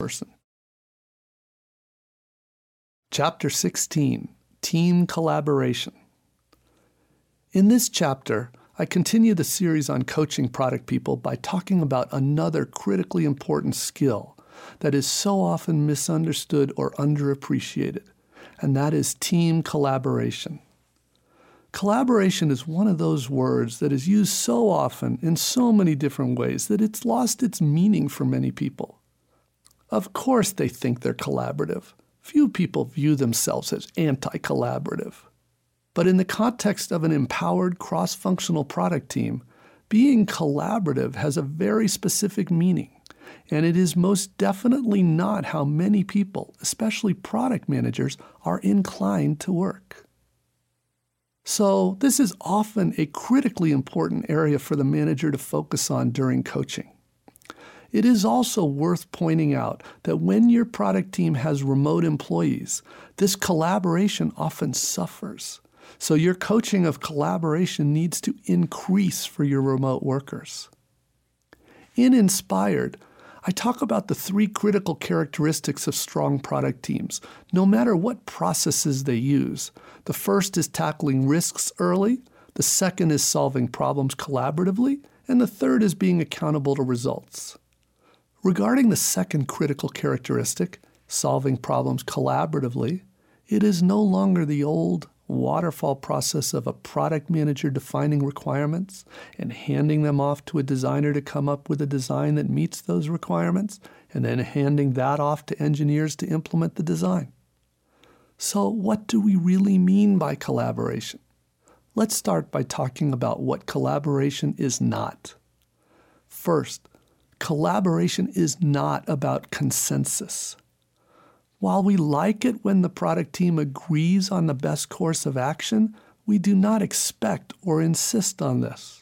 person. Chapter 16, Team Collaboration. In this chapter, I continue the series on coaching product people by talking about another critically important skill that is so often misunderstood or underappreciated, and that is team collaboration. Collaboration is one of those words that is used so often in so many different ways that it's lost its meaning for many people. Of course they think they're collaborative. Few people view themselves as anti-collaborative. But in the context of an empowered cross-functional product team, being collaborative has a very specific meaning, and it is most definitely not how many people, especially product managers, are inclined to work. So this is often a critically important area for the manager to focus on during coaching. It is also worth pointing out that when your product team has remote employees, this collaboration often suffers. So your coaching of collaboration needs to increase for your remote workers. In Inspired, I talk about the 3 critical characteristics of strong product teams, no matter what processes they use. The first is tackling risks early, the second is solving problems collaboratively, and the third is being accountable to results. Regarding the second critical characteristic, solving problems collaboratively, it is no longer the old waterfall process of a product manager defining requirements and handing them off to a designer to come up with a design that meets those requirements, and then handing that off to engineers to implement the design. So what do we really mean by collaboration? Let's start by talking about what collaboration is not. First, collaboration is not about consensus. While we like it when the product team agrees on the best course of action, we do not expect or insist on this.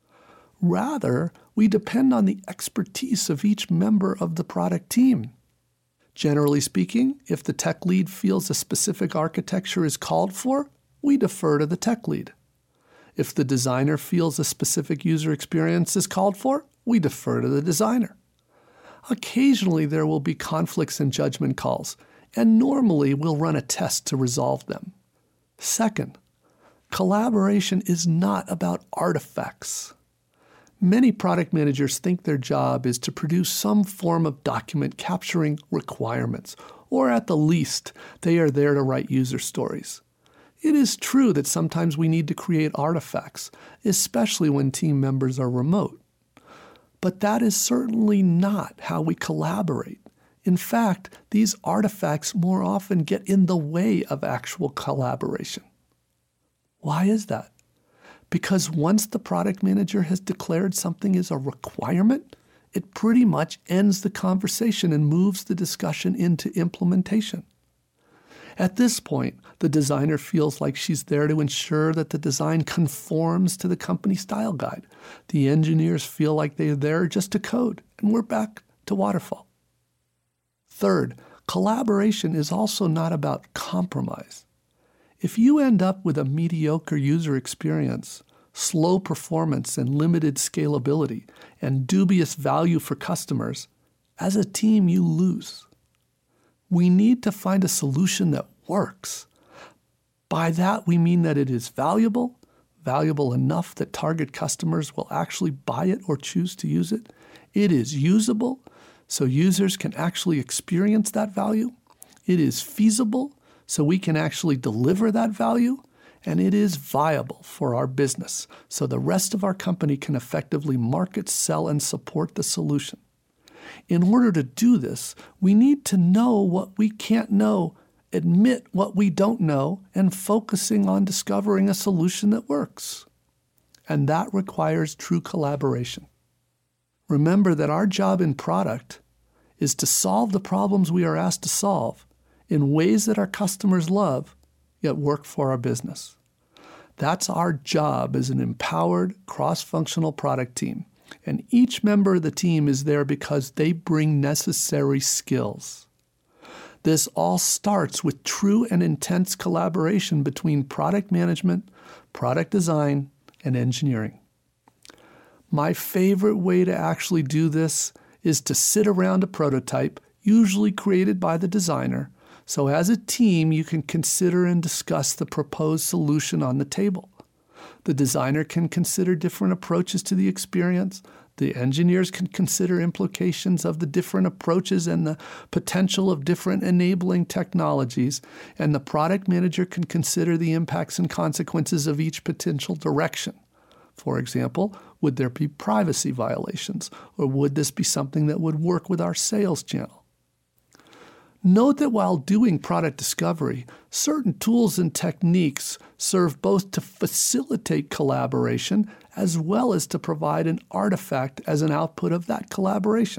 Rather, we depend on the expertise of each member of the product team. Generally speaking, if the tech lead feels a specific architecture is called for, we defer to the tech lead. If the designer feels a specific user experience is called for, we defer to the designer. Occasionally, there will be conflicts and judgment calls, and normally we'll run a test to resolve them. Second, collaboration is not about artifacts. Many product managers think their job is to produce some form of document capturing requirements, or at the least, they are there to write user stories. It is true that sometimes we need to create artifacts, especially when team members are remote. But that is certainly not how we collaborate. In fact, these artifacts more often get in the way of actual collaboration. Why is that? Because once the product manager has declared something is a requirement, it pretty much ends the conversation and moves the discussion into implementation. At this point, the designer feels like she's there to ensure that the design conforms to the company style guide. The engineers feel like they're there just to code, and we're back to waterfall. Third, collaboration is also not about compromise. If you end up with a mediocre user experience, slow performance and limited scalability, and dubious value for customers, as a team you lose. We need to find a solution that works. By that, we mean that it is valuable enough that target customers will actually buy it or choose to use it. It is usable, so users can actually experience that value. It is feasible, so we can actually deliver that value. And it is viable for our business, so the rest of our company can effectively market, sell, and support the solution. In order to do this, we need to know what we can't know, admit what we don't know, and focusing on discovering a solution that works. And that requires true collaboration. Remember that our job in product is to solve the problems we are asked to solve in ways that our customers love, yet work for our business. That's our job as an empowered, cross-functional product team. And each member of the team is there because they bring necessary skills. This all starts with true and intense collaboration between product management, product design, and engineering. My favorite way to actually do this is to sit around a prototype, usually created by the designer, so as a team you can consider and discuss the proposed solution on the table. The designer can consider different approaches to the experience. The engineers can consider implications of the different approaches and the potential of different enabling technologies. And the product manager can consider the impacts and consequences of each potential direction. For example, would there be privacy violations? Or would this be something that would work with our sales channel? Note that while doing product discovery, certain tools and techniques serve both to facilitate collaboration as well as to provide an artifact as an output of that collaboration.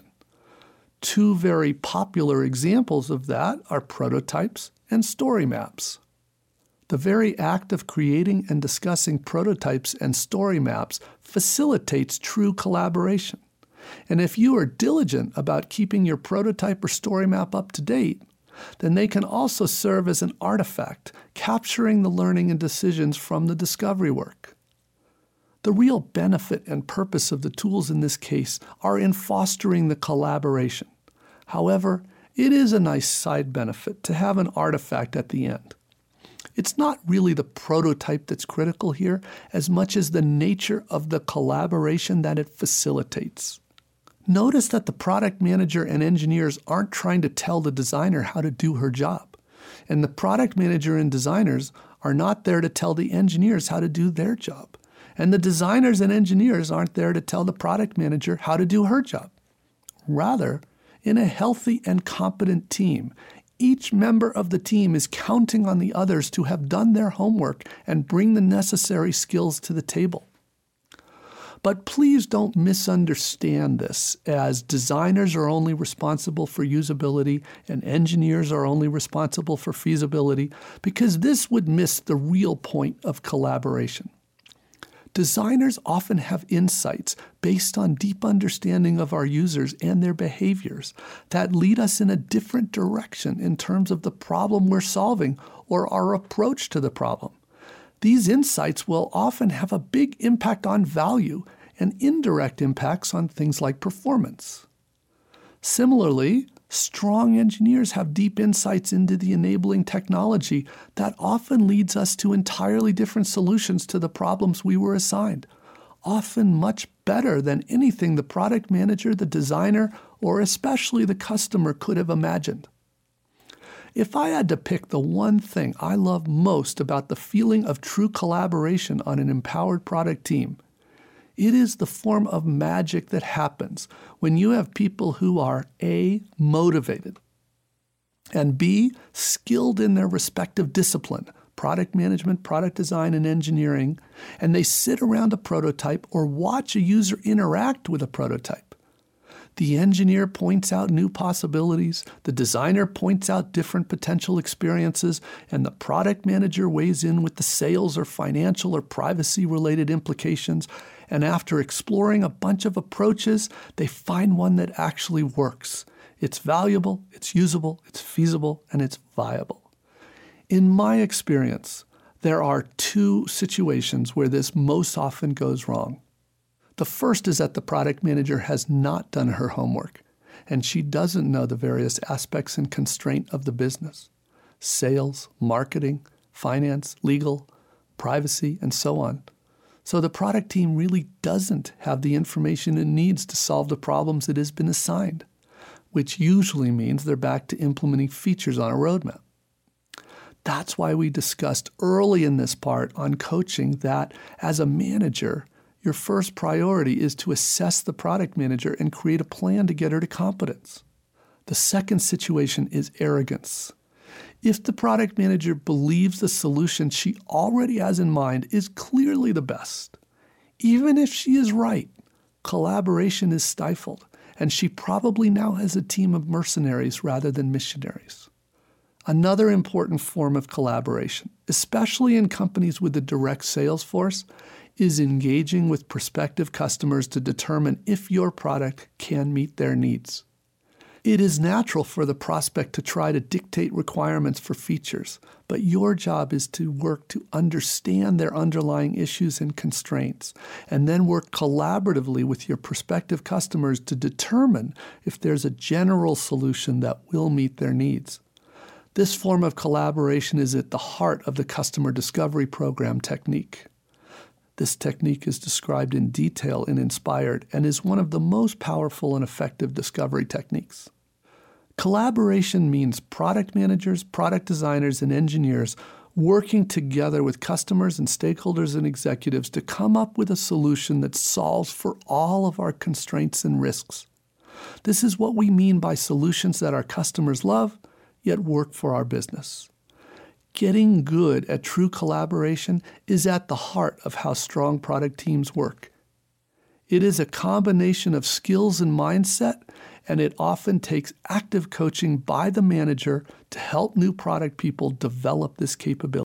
Two very popular examples of that are prototypes and story maps. The very act of creating and discussing prototypes and story maps facilitates true collaboration. And if you are diligent about keeping your prototype or story map up to date, then they can also serve as an artifact, capturing the learning and decisions from the discovery work. The real benefit and purpose of the tools in this case are in fostering the collaboration. However, it is a nice side benefit to have an artifact at the end. It's not really the prototype that's critical here, as much as the nature of the collaboration that it facilitates. Notice that the product manager and engineers aren't trying to tell the designer how to do her job. And the product manager and designers are not there to tell the engineers how to do their job. And the designers and engineers aren't there to tell the product manager how to do her job. Rather, in a healthy and competent team, each member of the team is counting on the others to have done their homework and bring the necessary skills to the table. But please don't misunderstand this as designers are only responsible for usability and engineers are only responsible for feasibility, because this would miss the real point of collaboration. Designers often have insights based on deep understanding of our users and their behaviors that lead us in a different direction in terms of the problem we're solving or our approach to the problem. These insights will often have a big impact on value and indirect impacts on things like performance. Similarly, strong engineers have deep insights into the enabling technology that often leads us to entirely different solutions to the problems we were assigned, often much better than anything the product manager, the designer, or especially the customer could have imagined. If I had to pick the one thing I love most about the feeling of true collaboration on an empowered product team, it is the form of magic that happens when you have people who are A, motivated, and B, skilled in their respective discipline, product management, product design, and engineering, and they sit around a prototype or watch a user interact with a prototype. The engineer points out new possibilities, the designer points out different potential experiences, and the product manager weighs in with the sales or financial or privacy-related implications. And after exploring a bunch of approaches, they find one that actually works. It's valuable, it's usable, it's feasible, and it's viable. In my experience, there are two situations where this most often goes wrong. The first is that the product manager has not done her homework, and she doesn't know the various aspects and constraint of the business: sales, marketing, finance, legal, privacy, and so on. So the product team really doesn't have the information it needs to solve the problems it has been assigned, which usually means they're back to implementing features on a roadmap. That's why we discussed early in this part on coaching that, as a manager, your first priority is to assess the product manager and create a plan to get her to competence. The second situation is arrogance. If the product manager believes the solution she already has in mind is clearly the best, even if she is right, collaboration is stifled, and she probably now has a team of mercenaries rather than missionaries. Another important form of collaboration, especially in companies with a direct sales force, is engaging with prospective customers to determine if your product can meet their needs. It is natural for the prospect to try to dictate requirements for features, but your job is to work to understand their underlying issues and constraints, and then work collaboratively with your prospective customers to determine if there's a general solution that will meet their needs. This form of collaboration is at the heart of the Customer Discovery Program technique. This technique is described in detail in Inspired and is one of the most powerful and effective discovery techniques. Collaboration means product managers, product designers, and engineers working together with customers and stakeholders and executives to come up with a solution that solves for all of our constraints and risks. This is what we mean by solutions that our customers love, yet work for our business. Getting good at true collaboration is at the heart of how strong product teams work. It is a combination of skills and mindset, and it often takes active coaching by the manager to help new product people develop this capability.